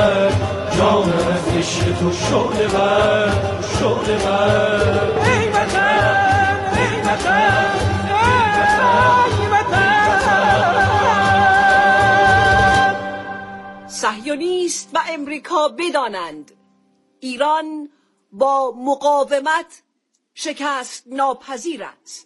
جان از عشق تو شعله ور شعله ور ای وطن ای وطن ای وطن. صهیونیست و امریکا بدانند ایران با مقاومت شکست ناپذیر است.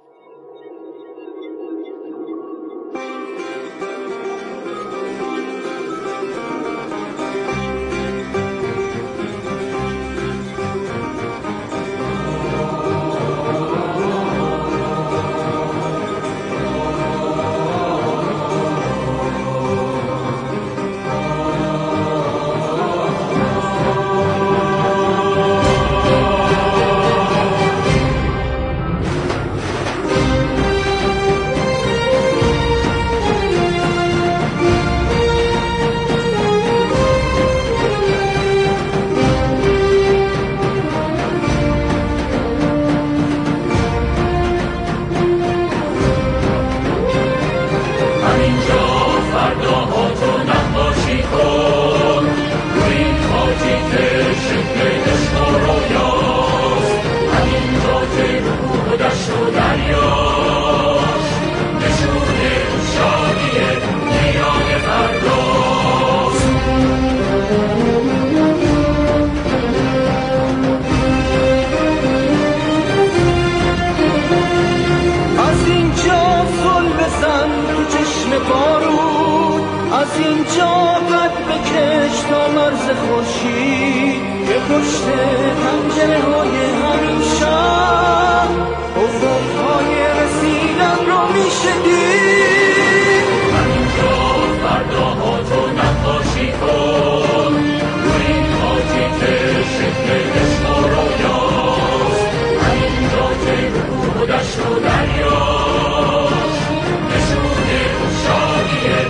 از اینجا قد بکش تا مرز خورشید که پشت پنجره‌های همین شهر افق‌های رسیدن رو می‌شدید. همینجا فرداها تو نقاشی کن روی این خاکی که شکل عشق و رویاست. همینجا که کوه و دشت و دریاست نشون شادیه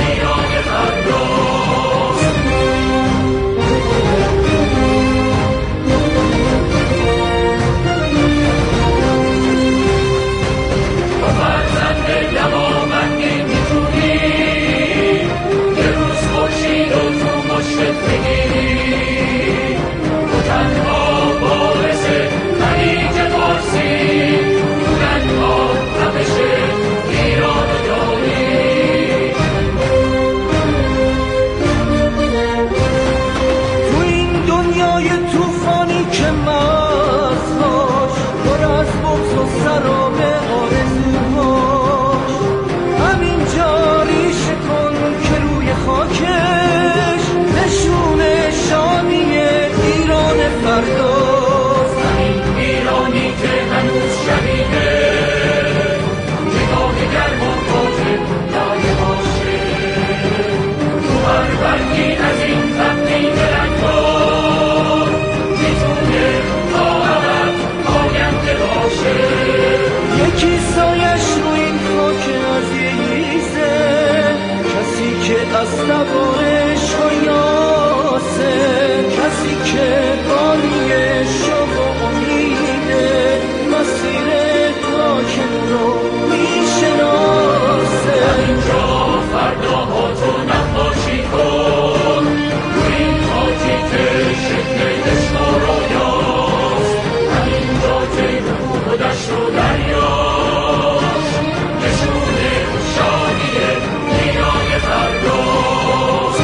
از نوارش و یاسه کسی که بانی شوق و امیده مسیر تاکن رو میشناسه. همینجا فرداها تو نقاشی کن روی این خاکی که شکل عشق و رویاست. همینجا که کوه و دشت و دریاست نشون شادیه ایران فرداست.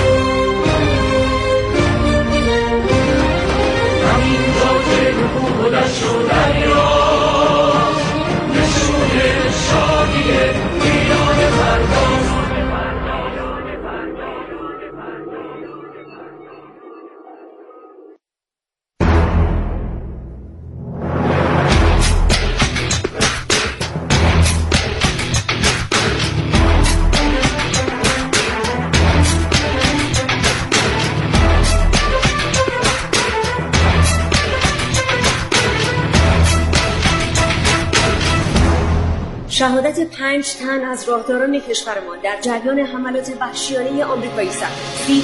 همینجا که کوه و دشت و دریاست نشون شادیه ایران فرداست. شهادت 5 تن از راهداران کشورمان در جریان حملات وحشیانه آمریکایی صهیونیستی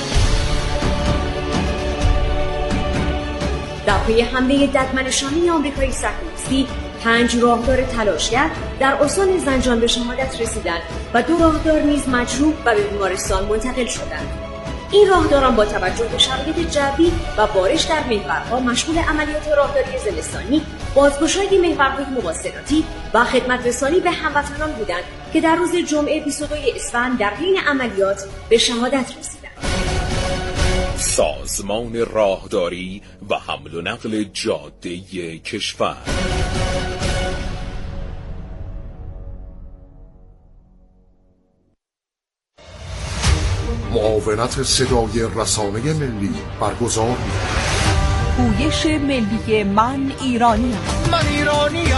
در پی حمله ددمنشانه آمریکایی صهیونیستی 5 راهدار تلاشگر در استان زنجان به شهادت رسیدند و 2 راهدار نیز مجروح و به بیمارستان منتقل شدند. این راهداران با توجه به شرایط جوی و بارش در محورها مشمول عملیات راهداری زمستانی، بازگشایی محورهای مواصلاتی و خدمت‌رسانی به هموطنان بودند که در روز جمعه 22 اسفند در حین عملیات به شهادت رسیدند. سازمان راهداری و حمل و نقل جاده کشور. معاونت صدای رسانه ملی برگزار می‌کند. پویش ملی من ایرانیم. من ایرانیم.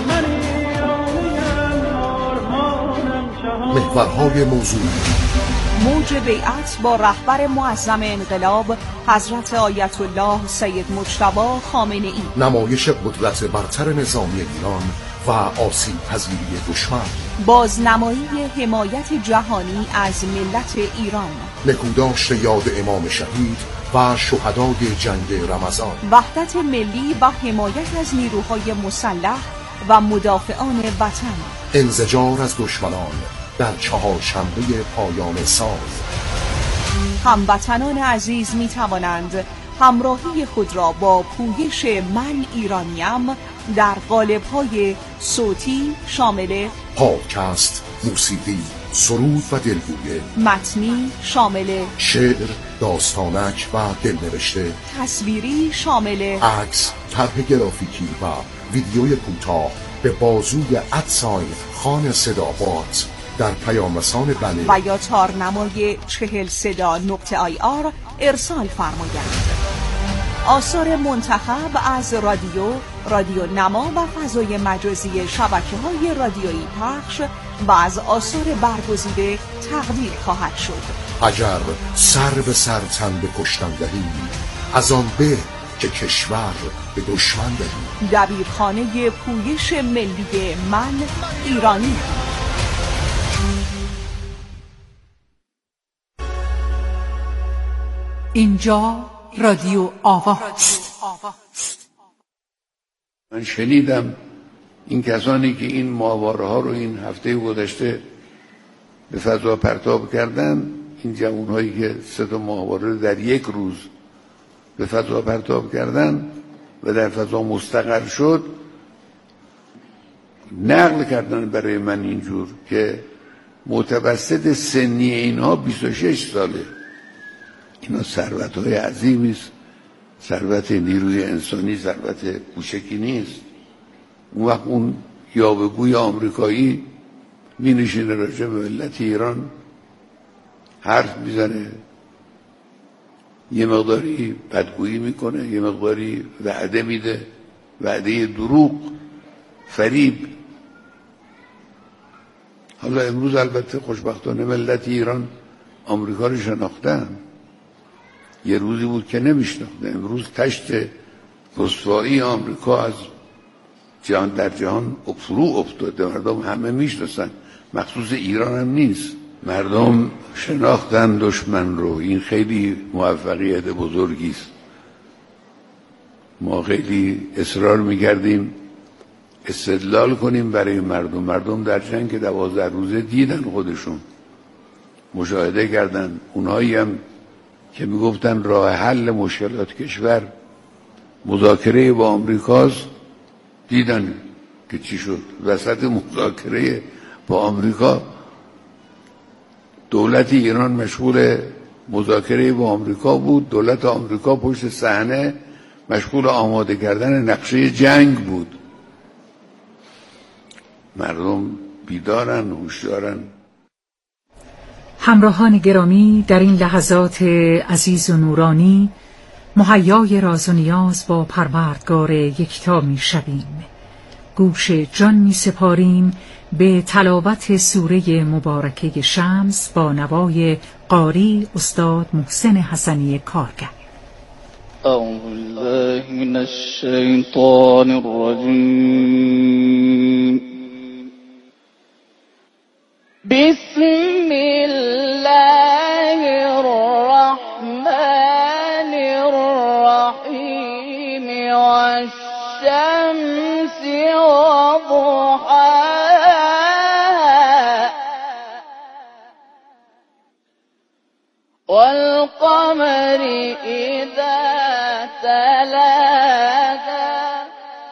محورهای موضوعی: موج بیعت با رهبر معظم انقلاب حضرت آیت الله سید مجتبی خامنه ای، نمایش قدرت برتر نظامی ایران و آسیب پذیری دشمن، بازنمایی حمایت جهانی از ملت ایران، نکوداشت یاد امام شهید و شهدای جنگ رمضان، وحدت ملی و حمایت از نیروهای مسلح و مدافعان وطن، انزجار از دشمنان در چهارشنبه پایان سال. هموطنان عزیز می توانند همراهی خود را با پویش من ایرانیم در قالب‌های صوتی شامل پادکست، موسیقی، سرود و دلگویه، متنی شامل شعر، داستانک و دلنوشته، تصویری شامل عکس، طرح گرافیکی و ویدیوی کوتاه به بازوی ادساین خان صدابات در پیامرسان بله و یا تارنمای 40صدا.ir ارسال فرمایند. آثار منتخب از رادیو نما و فضای مجازی شبکه‌های رادیویی پخش و از آثار برگزیده تقدیر خواهد شد. اگر سر به سر تن به کشتن دهی، از آن به که کشور به دشمن دهی. دبیرخانه پویش ملی من ایرانی. اینجا رادیو آواست. من شنیدم این کسانی که این ماهواره ها رو این هفته گذشته به فضا پرتاب کردن، این جوانهایی که 3 ماهواره رو در یک روز به فضا پرتاب کردن و در فضا مستقر شد، نقل کردن برای من اینجور که متوسط سنی اینها 26 ساله. اینا ثروت‌های عظیمی است، ثروت نیروی انسانی ثروت کوچکی نیست. اون وقت اون یاوه‌گوی آمریکایی می‌نشینه راجع به ملت ایران حرف میزنه، یه مقداری بدگویی میکنه، یه مقداری وعده میده، وعده دروغ، فریب. حالا امروز البته خوشبختانه ملت ایران آمریکا رو شناختن. یه روزی بود که نمیشناختن. امروز تشت رسوایی آمریکا از جهان در جهان فرو افتاده. مردم همه میشناسن، مخصوص ایران هم نیست. مردم شناختن دشمن رو. این خیلی موفقیت بزرگی است. ما خیلی اصرار میکردیم استدلال کنیم برای مردم در جنگ 12 روزه دیدن، خودشون مشاهده کردن. اونهایی هم که میگفتن راه حل مشکلات کشور مذاکره با آمریکاست، دیدن که چی شد. وسط مذاکره با آمریکا دولت ایران مشغول مذاکره با آمریکا بود، دولت آمریکا پشت صحنه مشغول آماده کردن نقشه جنگ بود. مردم بیدارن، هوشیارن. همراهان گرامی، در این لحظات عزیز و نورانی مهیای راز و نیاز با پروردگار یکتا می شویم. گوش جان می سپاریم به تلاوت سوره مبارکه شمس با نوای قاری استاد محسن حسنی کارگر. اعوذ بالله من الشیطان الرجیم. بسم الله الرحمن الرحیم والشمس وضحاها والقمر إذا تلاها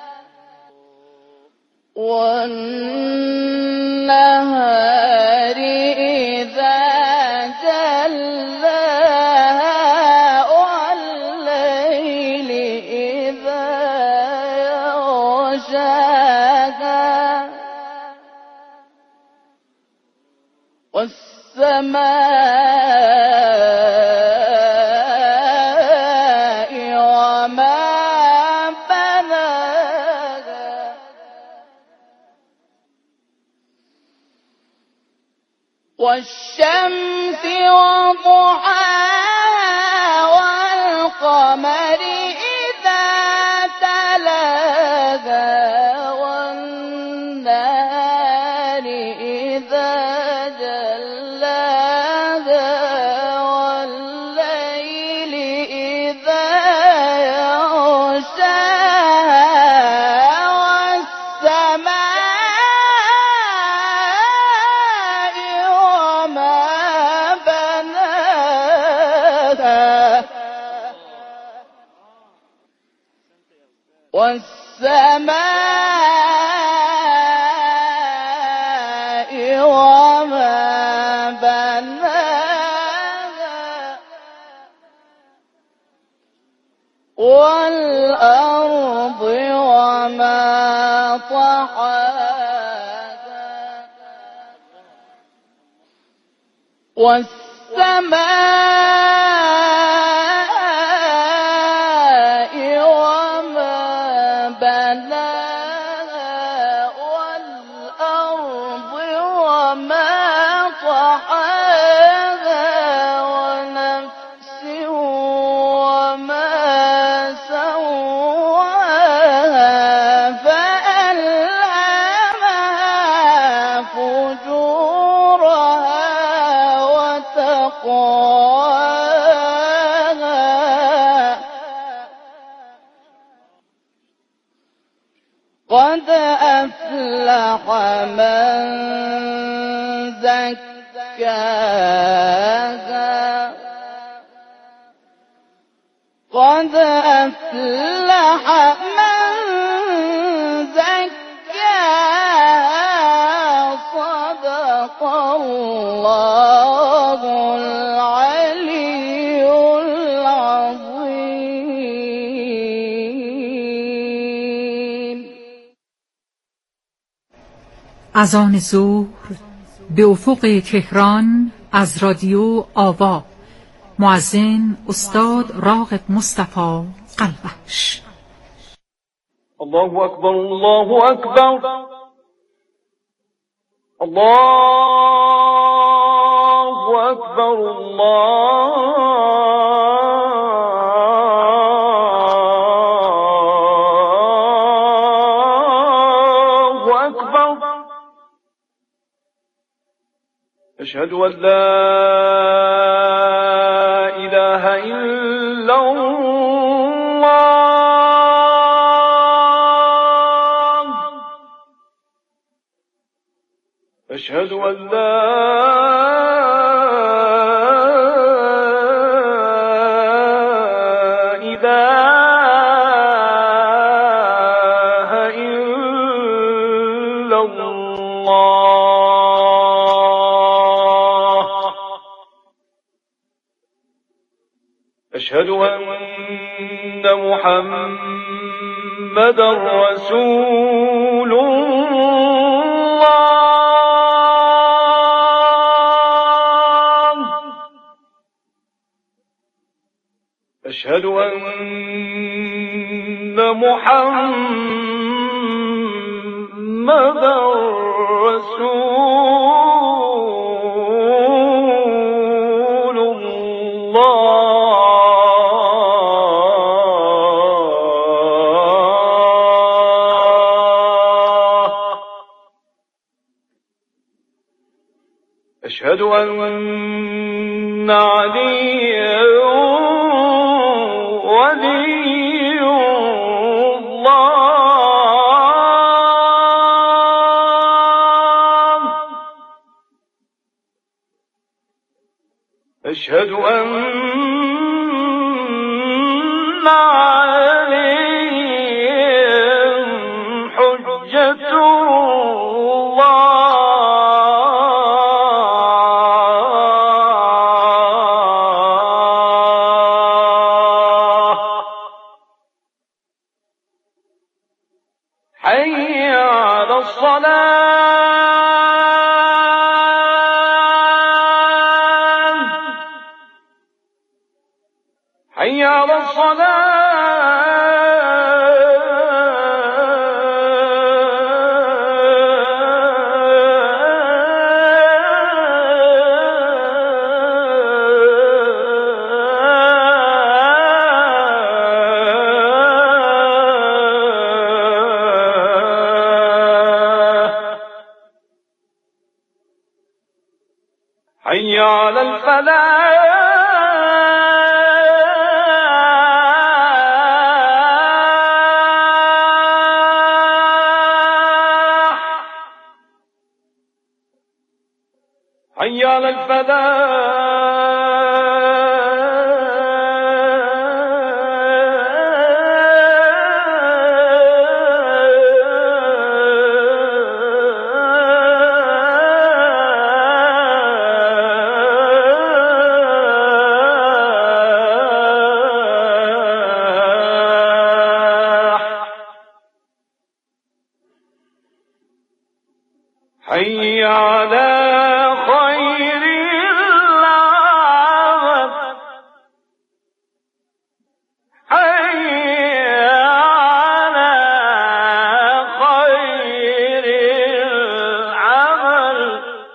والنهار إذا جلاها والليل إذا يغشاها والسماء وما بناها والشمس وضحاها والقمر إذا تلاها والنهار إذا جلاها والليل إذا يغشاها والسماء وما بناها والسماء وما بناها والأرض وما طحاها والسماء وما بناها والأرض وما طحاها ونفس وما سواها فألهمها فجورها وتقواها قد أفلح من زكاها قد أفلح من زكاها صدق الله العلي العظيم. اذان ظهر به افق تهران از رادیو آوا. مؤذن استاد راغب مصطفی قلبخش. الله أكبر الله أكبر الله أكبر الله أكبر. أشهد أن لا إله إلا الله. أشهد أن لا إله إلا الله. أشهد أن محمدا رسول الله. أشهد أن محمدا رسول الله. أشهد أن عليا ولي الله. أشهد أن الصلاة حي على حي على الفلاح حي على حي على خير العمل حي على خير العمل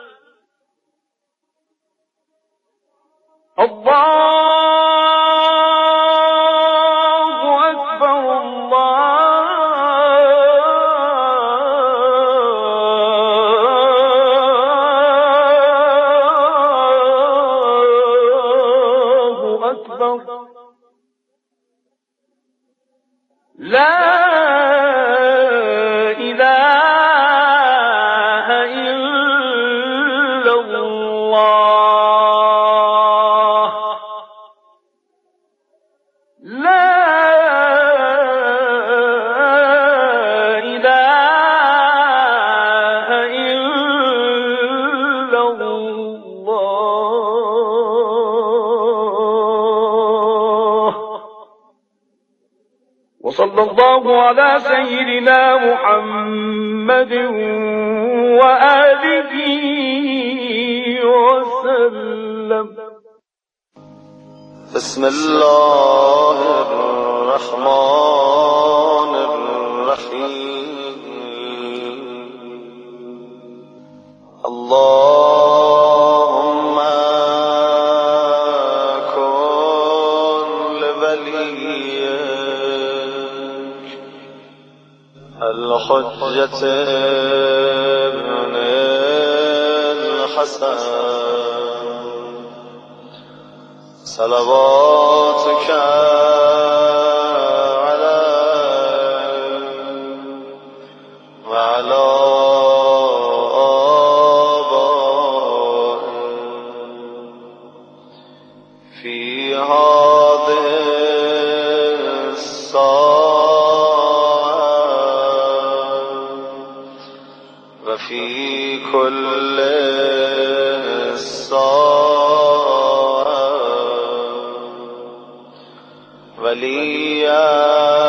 الله أكبر لا إله إلا الله لا إله إلا الله وصلى الله على سيدنا محمد وآله وسلم. بسم الله الرحمن الرحيم. اللهم كن لوليك الحجة ابن الحسن صلواتك عليه وعلى آبائه في هذه الساعة وفي كل الساعة وليا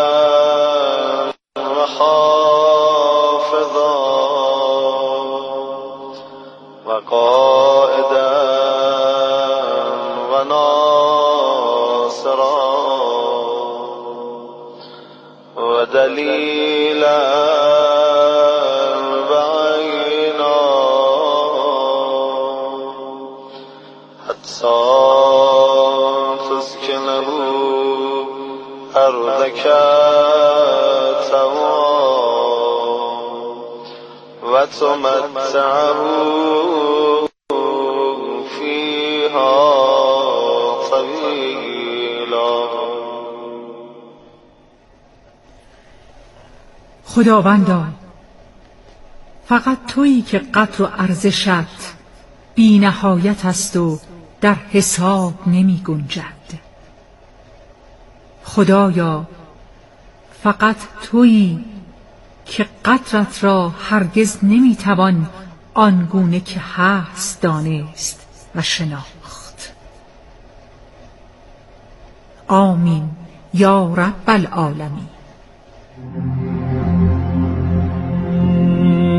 وحافظا وقائدا وناصرا ودليلا بعينا حتى تسكنه أرضك طوعا وتمتعه فيها طويلا. خداوندا فقط تویی که قدر و ارزشت بی نهایت است و در حساب نمی گنجد. خدایا فقط تویی که قدرت را هرگز نمی توان آنگونه که هست دانست و شناخت. آمین یا رب العالمین.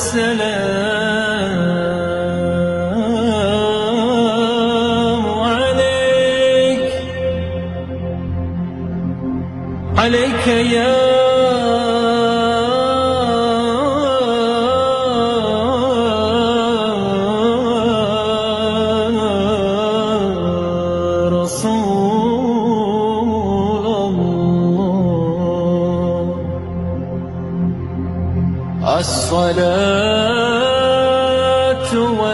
والسلام عليك عليك يا الصلاة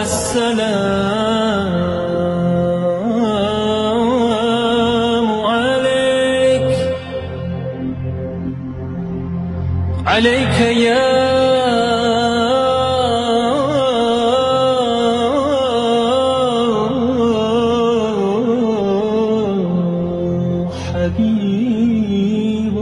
والسلام عليك عليك يا حبيب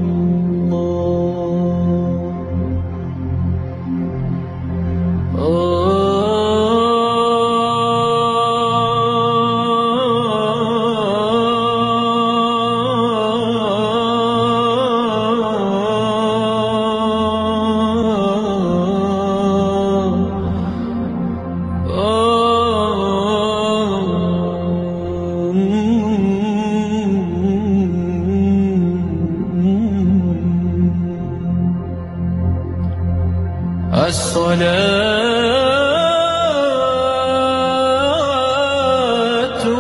الصلاة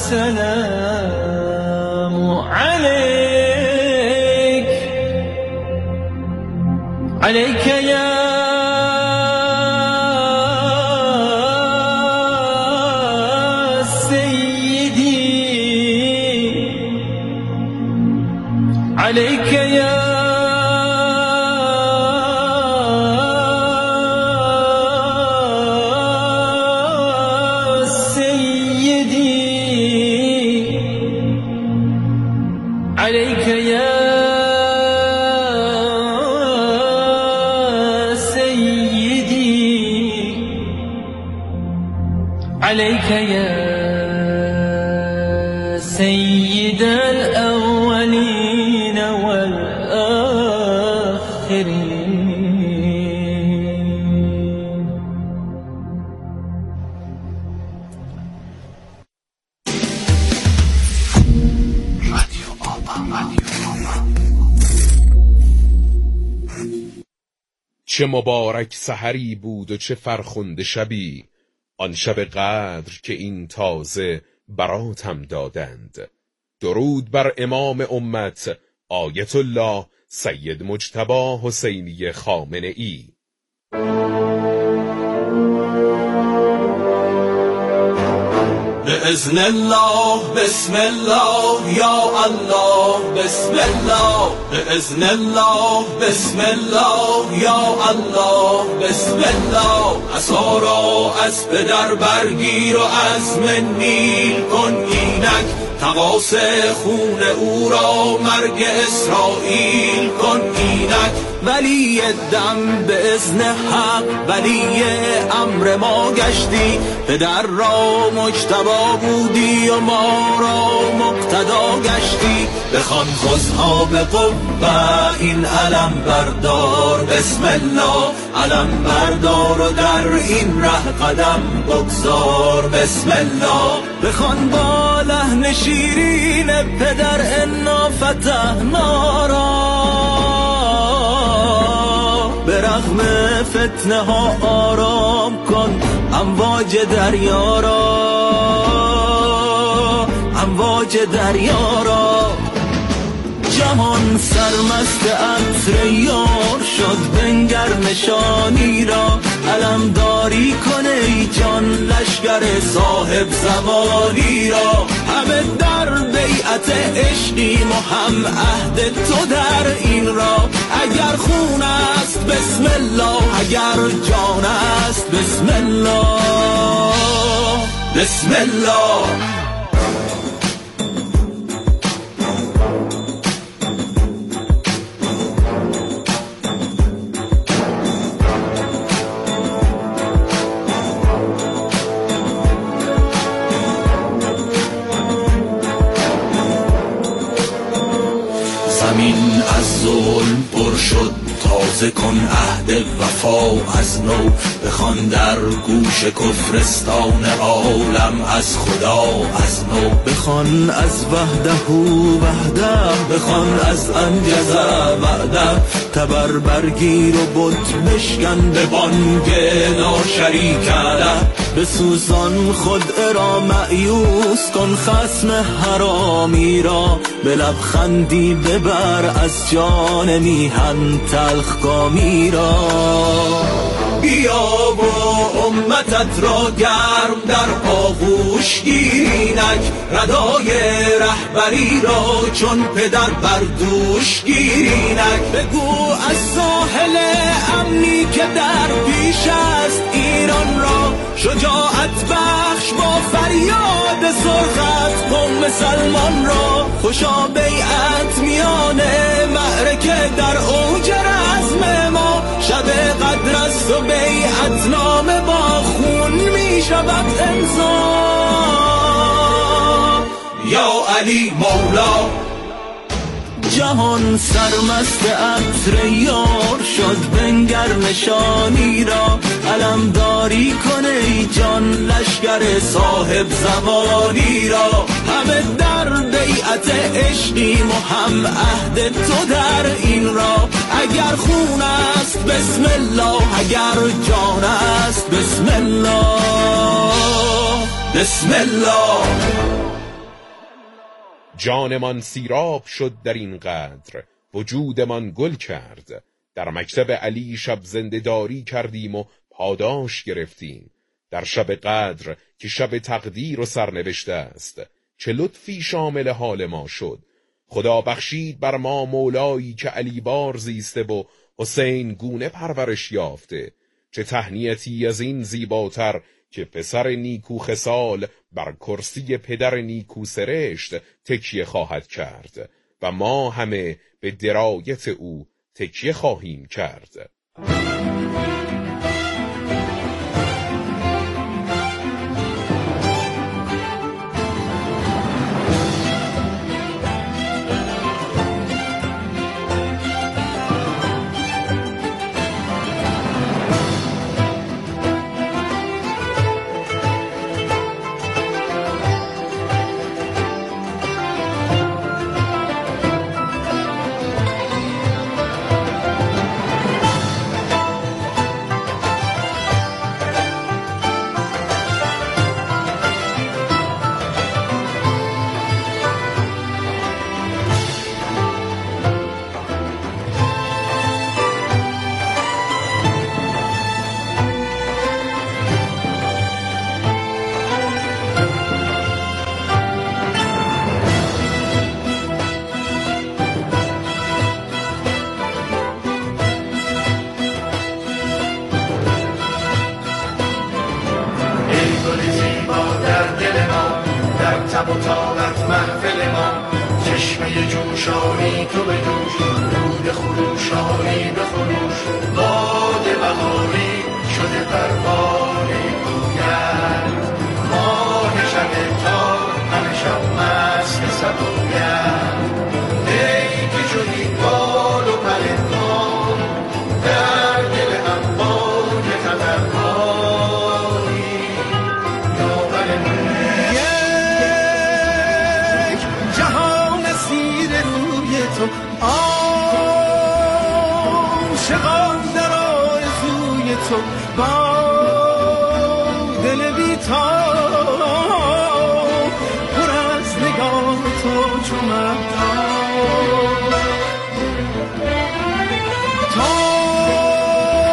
والسلام عليك عليك يا سيدي عليك يا عليك يا سيدي عليك يا سيد الأولين والآخرين. چه مبارک سحری بود و چه فرخنده شبی، آن شب قدر که این تازه براتم دادند. درود بر امام امت آیت الله سید مجتبی حسینی خامنه‌ای. بإذن الله بسم الله یا الله بسم الله، بإذن الله بسم الله یا الله بسم الله. عصا را از پدر برگیر و عزم نیل کن اینک، تقاص خون او را مرگ اسرائیل کن اینک. ولی دم به اذن حق ولی امر ما گشتی، پدر را مجتبی بودی و ما را مقتدا گشتی. بخوان خذها به قوه این علم بردار، بسم الله علم بردار و در این ره قدم بگذار، بسم الله. بخوان با لحن شیرین پدر انا فتحنا را، به رغم فتنه ها آرام کن امواج دریا را، امواج دریا را. جهان سرمست عطر یار شد، بنگر نشانی را. علمداری کنه ای جان لشگر صاحب زمانی را. همه در بیعت عشقیم و هم عهد تو در این را. اگر خون است بسم الله، اگر جان است بسم الله، بسم الله. زمین از ظلم پر شد، تازه کن عهد وفا از نو بخوان در گوش کفرستان عالم از خدا از نو بخوان از وحده وحده بخوان از انجز وعده تبر برگیر و بت بشکن به بانگ ناشریکه بسوزان خود را مأیوس کن خصم حرامی را به لبخندی ببر از جان میهن تلخ کامی را بیا و امتت را گرم در آغوش گیرینک ردای رهبری را چون پدر بر دوش گیرینک بگو از ساحل امنی که در پیش است ایران را شجاعت بخش با فریاد سرخت قوم سلمان را خوشا بیعت میان معرکه در اوج رزم ما شب قدر است و بیعت نامه با خون می شود امضا یا علی مولا جهان سرمست عطر یار شد بنگر نشانی را علمداری کنه ای جان لشگر صاحب زمانی را همه در بیعت عشقیم و هم عهد تو در این را اگر خون است بسم الله اگر جان است بسم الله بسم الله جانمان سیراب شد در این قدر وجودمان گل کرد در مکتب علی شب زنده‌داری کردیم و پاداش گرفتیم در شب قدر که شب تقدیر و سرنوشته است چه لطفی شامل حال ما شد خدا بخشید بر ما مولایی که علی بار زیسته و حسین گونه پرورش یافته چه تهنیتی از این زیباتر که پسر نیکو خصال بر کرسی پدر نیکو سرشت تکیه خواهد کرد و ما همه به درایت او تکیه خواهیم کرد. عاشقان در آرزوی تو